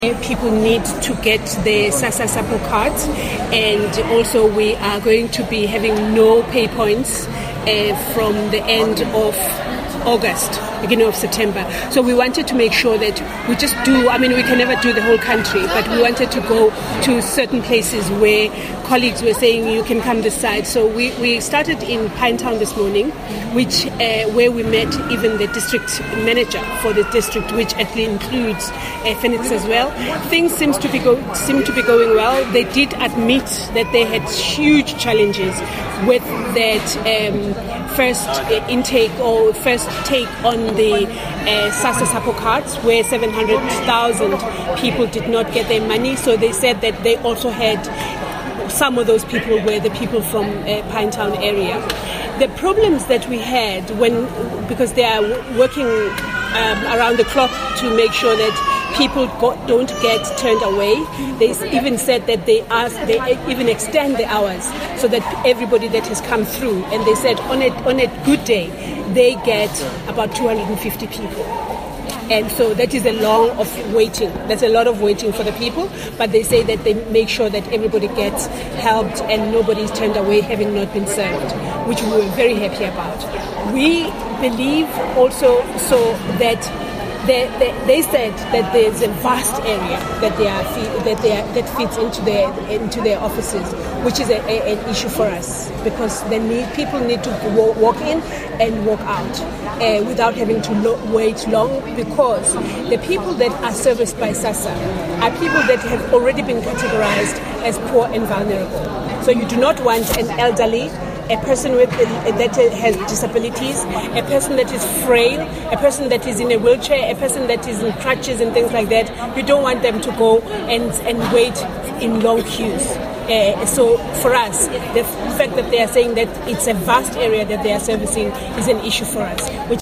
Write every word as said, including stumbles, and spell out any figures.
People need to get the SASSA SAPO cards, and also we are going to be having no pay points uh, from the end of August, beginning of September. So we wanted to make sure that we just do, I mean, we can never do the whole country, but we wanted to go to certain places where colleagues were saying you can come this side. So we, we started in Pinetown this morning, which uh, where we met even the district manager for the district, which actually includes uh, Phoenix as well. Things seems to be go, seem to be going well. They did admit that they had huge challenges with that um, first uh, intake or first take on the uh, SASSA SAPO cards, where seven hundred thousand people did not get their money. So they said that they also had some of those people were the people from uh, Pinetown area. The problems that we had when, because they are working um, around the clock to make sure that people got, don't get turned away. They even said that they ask, they even extend the hours so that everybody that has come through, and they said on a, on a good day, they get about two hundred fifty people. And so that is a long of waiting. That's a lot of waiting for the people. But they say that they make sure that everybody gets helped and nobody is turned away having not been served, which we were very happy about. We believe also so that they, they, they said that there's a vast area that they are that they are, that fits into their into their offices, which is a, a, an issue for us, because they need people need to walk in and walk out uh, without having to lo- wait long, because the people that are serviced by SASSA are people that have already been categorized as poor and vulnerable. So you do not want an elderly, a person with that has disabilities, a person that is frail, a person that is in a wheelchair, a person that is in crutches and things like that. You don't want them to go and, and wait in long queues. Uh, so for us, the fact that they are saying that it's a vast area that they are servicing is an issue for us. Which